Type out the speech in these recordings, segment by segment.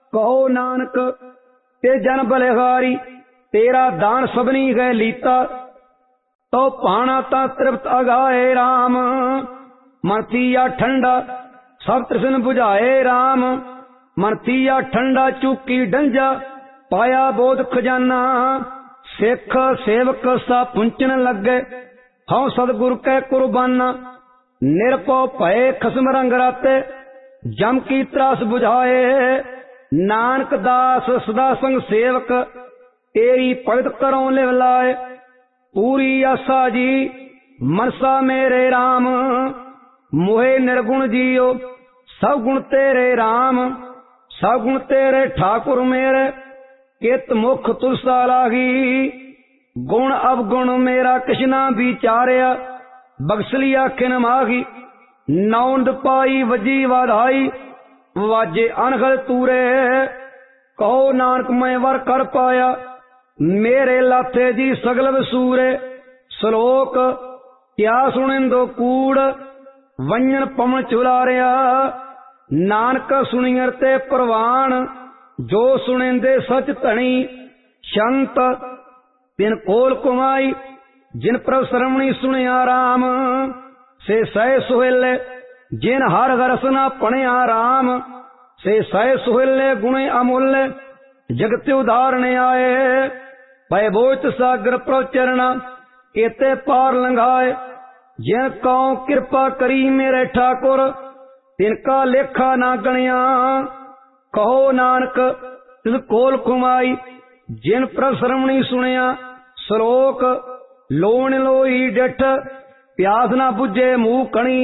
कहो नानक ते जन बलिहारी, तेरा दान सबनी गै लीता। तो पाना ता तृप्त अगाए राम, मन थिया ठंडा सब तृष्ण बुझाए राम। मन थिया ठंडा चूकी डंजा, पाया बोध खजाना। सिख सेवक सा पुंचन लगे, हऊँ सतगुरु कै कुर्बाना। निरपौ भय खसम रंग राते, जम की त्रास बुझाए। नानक दास सदा संग सेवक, तेरी भगत करों लिव लाए। पूरी आसा जी मनसा मेरे राम, मोहे निर्गुण जियो सब गुण तेरे राम। सब गुण तेरे ठाकुर मेरे, कित मुख तुलसा लागी। गुण अवगुण मेरा किशना विचारिया, बख्शलिया खिन मागी। नौंद पाई वजी वाधाई, वाजे अनखल तूरे। कहो नानक मैं वर कर पाया, मेरे लाथे जी सगल वसूरे। श्लोक क्या सुनिंदो कूड़, वंजन पवन चुलारिया। नानक सुनियर ते प्रवान, जो सुनिंदे सच धनी। संत तिन कोल कुमाई, जिन प्रभ श्रवणी सुनिया राम। से सह सुहेले जिन हर रसना पणिया राम। से सह सुहेले गुणे अमूल्य, जगत उदाहरणे आए। भय बोच सागर प्रभ चरणा, केते पार लंघाए। जिन कौ कृपा करी मेरे ठाकुर, तिनका लेखा ना गणिया। कहो नानक तिस कोल कुमाई, जिन प्रभ श्रवणी सुनिया। श्लोक लोण लोई डिठ, प्यास ना बुझे मुंह कणी।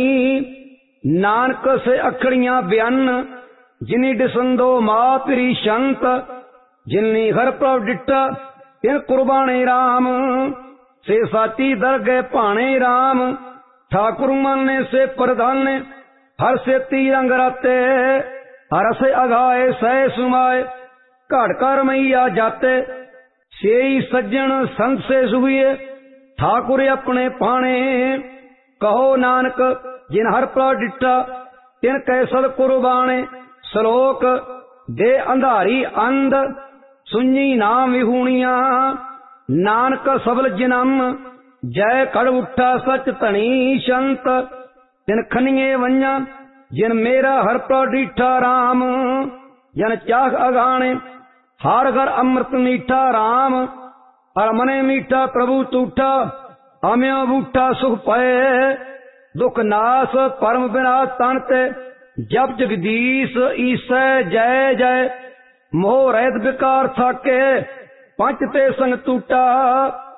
नानक से अखड़ियां बयान, जिनी डिसंदो मातरी संत। जिनी हर प्रभ डिठा, तिन कुर्बाने राम। से साची दरगह भाणे राम, ठाकुर माने से प्रधान। हर से रंग राते, हर से अघाए सह सुमाए। घट कर मैया जाते, सेई सज्जन संग से सुभिए। ठाकुर अपने पाने, कहो नानक जिन हर प्रभ डिठा, तिन कै सद कुर्बाने। श्लोक दे अंधारी अंध, सुनी नाम विहूणिया। नानक सबल जिनम, जय कड़ उठा सच धनी संत। तिन खनिए वंजा, जिन मेरा हर प्रभ डिठा राम। जन चाह अगाने, हर घर अमृत मीठा राम। हर मने मीठा प्रभु तूठा, अम्यो बूठा सुख पाए। दुख नाश परम विनाश तनते, जप जगदीश ईसै जय जय। मोह रहित विकार थाके, पंच ते संग टूटा।